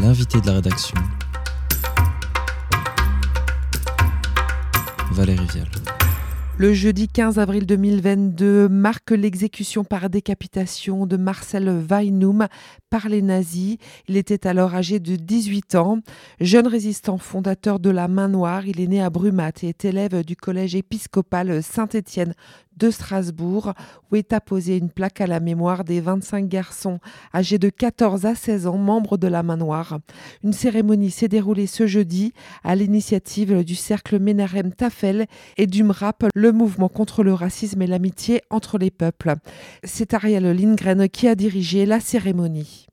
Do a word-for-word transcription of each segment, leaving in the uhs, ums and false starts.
L'invité de la rédaction, Valérie Vial. Le jeudi quinze avril deux mille vingt-deux marque l'exécution par décapitation de Marcel Weinum par les nazis. Il était alors âgé de dix-huit ans. Jeune résistant fondateur de la Main Noire, il est né à Brumath et est élève du collège épiscopal Saint-Étienne de Strasbourg, où est apposée une plaque à la mémoire des vingt-cinq garçons âgés de quatorze à seize ans, membres de la Main Noire. Une cérémonie s'est déroulée ce jeudi à l'initiative du cercle Menahem Tafel et du M R A P, le mouvement contre le racisme et l'amitié entre les peuples. C'est Ariel Lindgren qui a dirigé la cérémonie.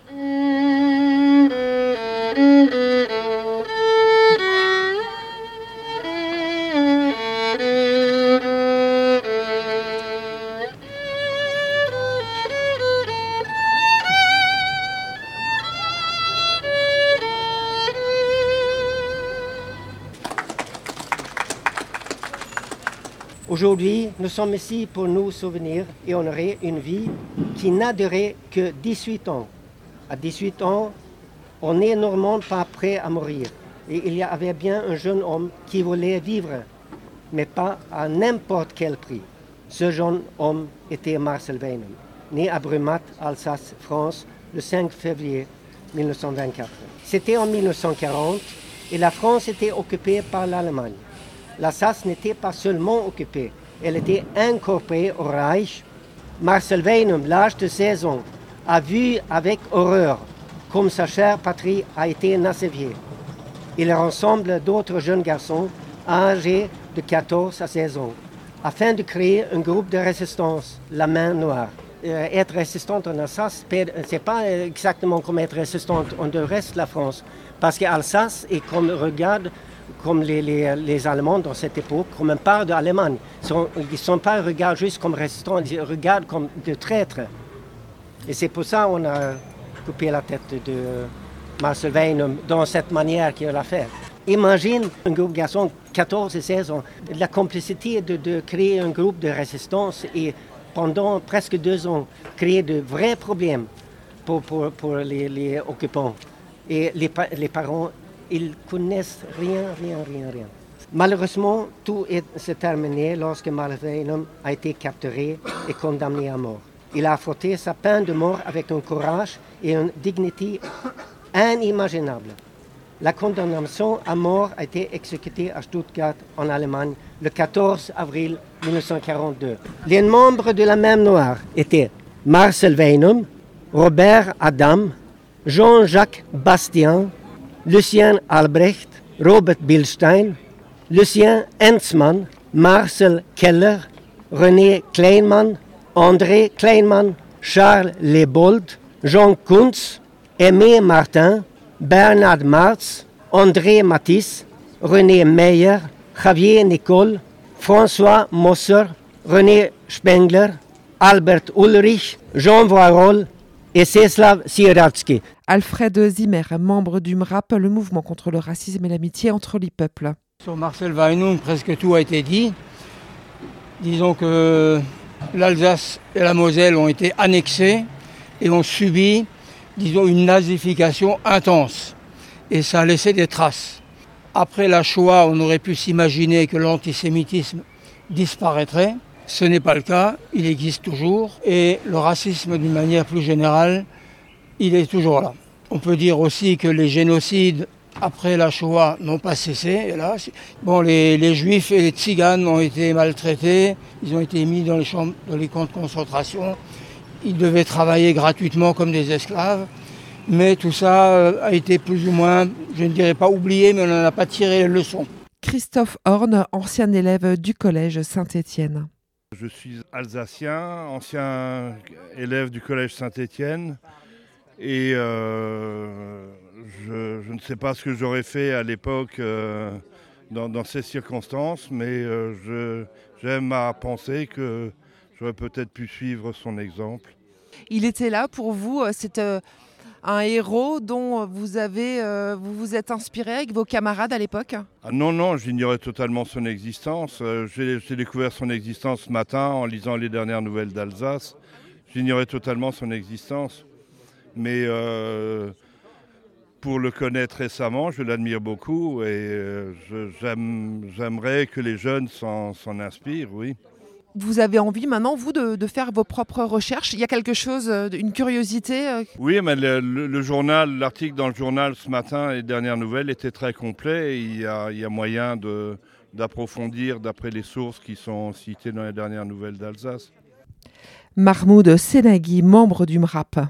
Aujourd'hui, nous sommes ici pour nous souvenir et honorer une vie qui n'a duré que dix-huit ans. À dix-huit ans, on n'est normalement pas prêt à mourir. Et il y avait bien un jeune homme qui voulait vivre, mais pas à n'importe quel prix. Ce jeune homme était Marcel Weinum, né à Brumath, Alsace, France, le cinq février mille neuf cent vingt-quatre. C'était en mille neuf cent quarante et la France était occupée par l'Allemagne. L'Alsace n'était pas seulement occupée, elle était incorporée au Reich. Marcel Weinum, l'âge de seize ans, a vu avec horreur comme sa chère patrie a été nassivée. Il rassemble d'autres jeunes garçons âgés de quatorze à seize ans, afin de créer un groupe de résistance, la Main Noire. Euh, être résistante en Alsace, ce n'est pas exactement comme être résistante en le reste de la France, parce qu'Alsace est comme regarde comme les, les, les Allemands dans cette époque, comme une part de l'Allemagne. Ils ne sont pas regardés juste comme résistants, ils regardent comme des traîtres. Et c'est pour ça qu'on a coupé la tête de Marcel Weinum dans cette manière qu'il a fait. Imagine un groupe de garçons, quatorze et seize ans, la complicité de, de créer un groupe de résistance et pendant presque deux ans, créer de vrais problèmes pour, pour, pour les, les occupants. Et les, les parents, ils connaissent rien, rien, rien, rien. Malheureusement, tout s'est terminé lorsque Marcel Weinum a été capturé et condamné à mort. Il a affronté sa peine de mort avec un courage et une dignité inimaginables. La condamnation à mort a été exécutée à Stuttgart, en Allemagne, le quatorze avril mille neuf cent quarante-deux. Les membres de la Main Noire étaient Marcel Weinum, Robert Adam, Jean-Jacques Bastien, Lucien Albrecht, Robert Bilstein, Lucien Hensmann, Marcel Keller, René Kleinmann, André Kleinmann, Charles Lebold, Jean Kuntz, Aimé Martin, Bernard Marx, André Matisse, René Meyer, Javier Nicole, François Mosser, René Spengler, Albert Ulrich, Jean Voirol et Czeslaw Sieradski. Alfred Zimmer, membre du M R A P, le mouvement contre le racisme et l'amitié entre les peuples. Sur Marcel Weinum, presque tout a été dit. Disons que l'Alsace et la Moselle ont été annexées et ont subi, disons, une nazification intense. Et ça a laissé des traces. Après la Shoah, on aurait pu s'imaginer que l'antisémitisme disparaîtrait. Ce n'est pas le cas, il existe toujours. Et le racisme, d'une manière plus générale, il est toujours là. On peut dire aussi que les génocides après la Shoah n'ont pas cessé, hélas. Bon, les, les Juifs et les Tziganes ont été maltraités, ils ont été mis dans les, chambres, dans les camps de concentration. Ils devaient travailler gratuitement comme des esclaves. Mais tout ça a été plus ou moins, je ne dirais pas oublié, mais on n'en a pas tiré les leçons. Christophe Horn, ancien élève du collège Saint-Étienne. Je suis alsacien, ancien élève du collège Saint-Étienne. Et euh, je, je ne sais pas ce que j'aurais fait à l'époque euh, dans, dans ces circonstances, mais euh, je, j'aime à penser que j'aurais peut-être pu suivre son exemple. Il était là pour vous, c'est euh, un héros dont vous avez, euh, vous vous êtes inspiré avec vos camarades à l'époque ? Ah non, non, j'ignorais totalement son existence. Euh, j'ai, j'ai découvert son existence ce matin en lisant les dernières nouvelles d'Alsace. J'ignorais totalement son existence. Mais euh, pour le connaître récemment, je l'admire beaucoup et euh, je, j'aime, j'aimerais que les jeunes s'en, s'en inspirent, oui. Vous avez envie maintenant, vous, de, de faire vos propres recherches? Il y a quelque chose, une curiosité? Oui, mais le, le, le journal, l'article dans le journal ce matin, les dernières nouvelles, était très complet. Et il y a, il y a moyen de, d'approfondir d'après les sources qui sont citées dans les dernières nouvelles d'Alsace. Mahmoud Senaghi, membre du M R A P.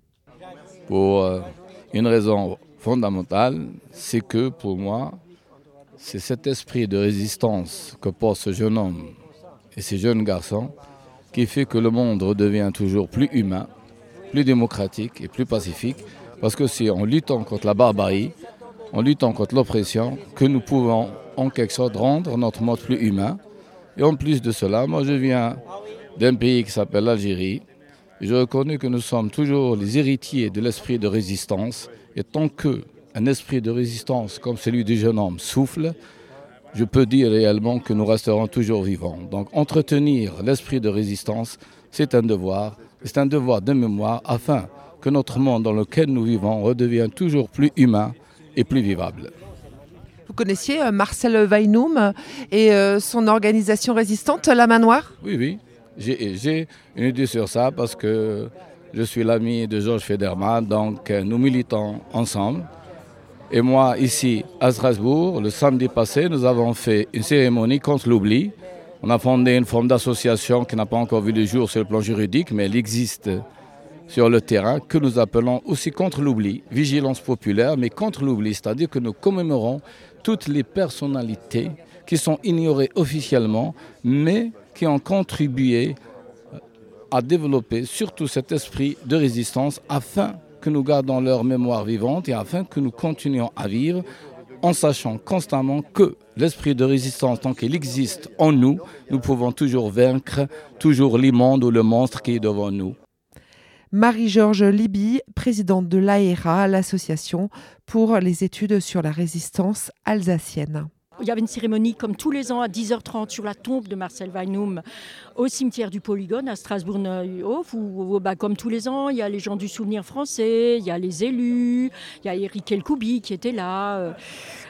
Pour euh, une raison fondamentale, c'est que pour moi, c'est cet esprit de résistance que porte ce jeune homme et ces jeunes garçons qui fait que le monde redevient toujours plus humain, plus démocratique et plus pacifique, parce que c'est en luttant contre la barbarie, en luttant contre l'oppression, que nous pouvons en quelque sorte rendre notre monde plus humain. Et en plus de cela, moi je viens d'un pays qui s'appelle l'Algérie, et je reconnais que nous sommes toujours les héritiers de l'esprit de résistance, et tant qu'un esprit de résistance comme celui du jeune homme souffle, je peux dire réellement que nous resterons toujours vivants. Donc entretenir l'esprit de résistance, c'est un devoir, c'est un devoir de mémoire afin que notre monde dans lequel nous vivons redevienne toujours plus humain et plus vivable. Vous connaissiez euh, Marcel Weinum et euh, son organisation résistante, la Main Noire? Oui, oui, j'ai, j'ai une idée sur ça parce que je suis l'ami de Georges Federman, donc nous militons ensemble. Et moi, ici, à Strasbourg, le samedi passé, nous avons fait une cérémonie contre l'oubli. On a fondé une forme d'association qui n'a pas encore vu le jour sur le plan juridique, mais elle existe sur le terrain, que nous appelons aussi contre l'oubli, vigilance populaire, mais contre l'oubli, c'est-à-dire que nous commémorons toutes les personnalités qui sont ignorées officiellement, mais qui ont contribué à développer surtout cet esprit de résistance afin que nous gardons leur mémoire vivante et afin que nous continuions à vivre en sachant constamment que l'esprit de résistance, tant qu'il existe en nous, nous pouvons toujours vaincre toujours l'immonde ou le monstre qui est devant nous. Marie-Georges Liby, présidente de l'A E R A, l'association pour les études sur la résistance alsacienne. Il y avait une cérémonie comme tous les ans à dix heures trente sur la tombe de Marcel Weinum au cimetière du Polygone à Strasbourg-Neuhof où, où bah, comme tous les ans, il y a les gens du souvenir français, il y a les élus, il y a Eric Elkoubi qui était là euh,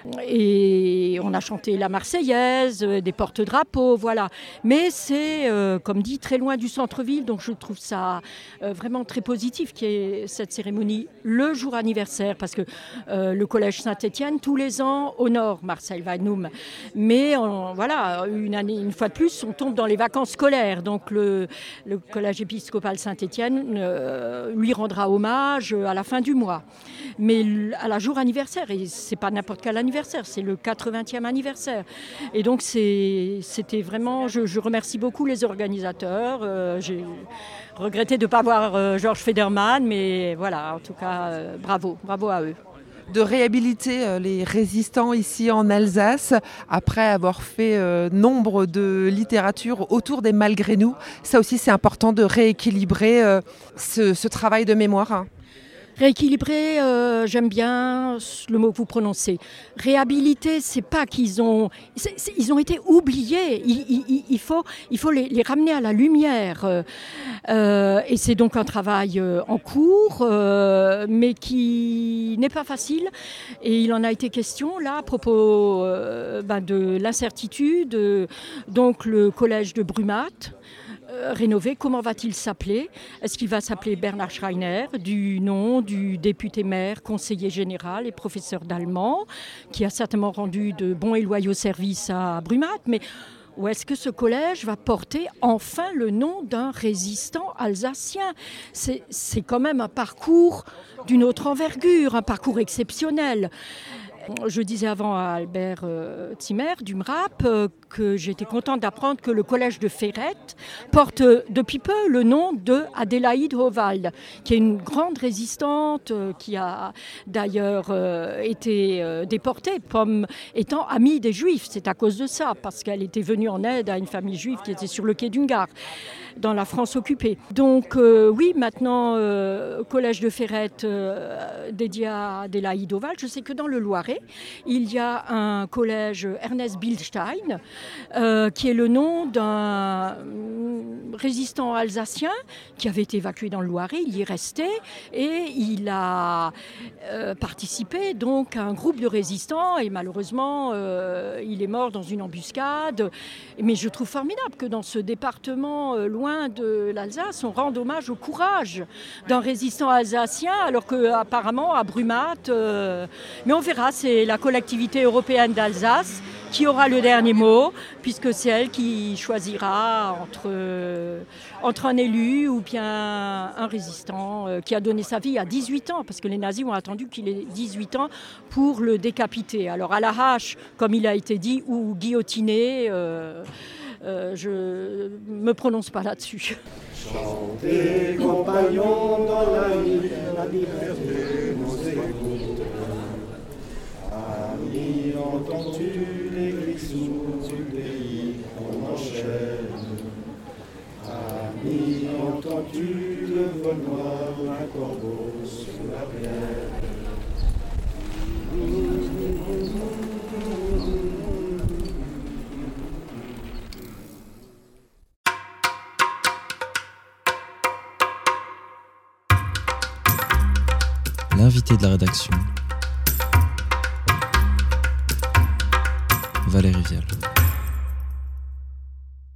et on a chanté la Marseillaise, euh, des porte-drapeaux, voilà. Mais c'est, euh, comme dit, très loin du centre-ville, donc je trouve ça euh, vraiment très positif qu'il y ait cette cérémonie le jour anniversaire parce que euh, le Collège Saint-Étienne, tous les ans, honore Marcel Weinum. Mais on, voilà, une, année, une fois de plus, on tombe dans les vacances scolaires. Donc le, le Collège épiscopal Saint-Étienne euh, lui rendra hommage à la fin du mois. Mais à la jour anniversaire, et c'est pas n'importe quel anniversaire, c'est le quatre-vingtième anniversaire. Et donc c'est, c'était vraiment, je, je remercie beaucoup les organisateurs. Euh, j'ai regretté de ne pas voir euh, Georges Federman, mais voilà, en tout cas, euh, bravo, bravo à eux. De réhabiliter les résistants ici en Alsace, après avoir fait euh, nombre de littérature autour des malgré nous. Ça aussi, c'est important de rééquilibrer euh, ce, ce travail de mémoire. Rééquilibrer, euh, j'aime bien le mot que vous prononcez. Réhabiliter, c'est pas qu'ils ont, c'est, c'est, ils ont été oubliés. Il, il, il faut, il faut les, les ramener à la lumière. Euh, et c'est donc un travail euh, en cours, euh, mais qui n'est pas facile. Et il en a été question là à propos euh, ben, de l'incertitude. Euh, donc le collège de Brumat. Euh, rénové, comment va-t-il s'appeler? Est-ce qu'il va s'appeler Bernhard Schreiner, du nom du député maire, conseiller général et professeur d'allemand, qui a certainement rendu de bons et loyaux services à Brumat, mais ou est-ce que ce collège va porter enfin le nom d'un résistant alsacien? C'est, c'est quand même un parcours d'une autre envergure, un parcours exceptionnel. Je disais avant à Albert euh, Zimmer du M R A P euh, que j'étais contente d'apprendre que le collège de Ferrette porte euh, depuis peu le nom de Adélaïde Howald, qui est une grande résistante euh, qui a d'ailleurs euh, été euh, déportée comme étant amie des Juifs. C'est à cause de ça, parce qu'elle était venue en aide à une famille juive qui était sur le quai d'une gare, dans la France occupée. Donc euh, oui, maintenant, euh, collège de Ferrette euh, dédié à Adélaïde Howald. Je sais que dans le Loiret, il y a un collège Ernest Bilstein euh, qui est le nom d'un résistant alsacien qui avait été évacué dans le Loiret, il y est resté et il a euh, participé donc à un groupe de résistants et malheureusement euh, il est mort dans une embuscade. Mais je trouve formidable que dans ce département euh, loin de l'Alsace, on rende hommage au courage d'un résistant alsacien alors qu'apparemment à Brumath, euh, mais on verra, c'est la collectivité européenne d'Alsace qui aura le dernier mot, puisque c'est elle qui choisira entre, euh, entre un élu ou bien un résistant euh, qui a donné sa vie à dix-huit ans, parce que les nazis ont attendu qu'il ait dix-huit ans pour le décapiter. Alors à la hache, comme il a été dit, ou guillotiné, euh, euh, je ne me prononce pas là-dessus. Chantez, compagnons, dans la nuit, la liberté nous écoute. Amis, entends-tu les cris sourds du pays qu'on enchaîne? Amis, entends-tu le vol noir d'un corbeau sous la plaine? L'invité de la rédaction, Valérie Vial.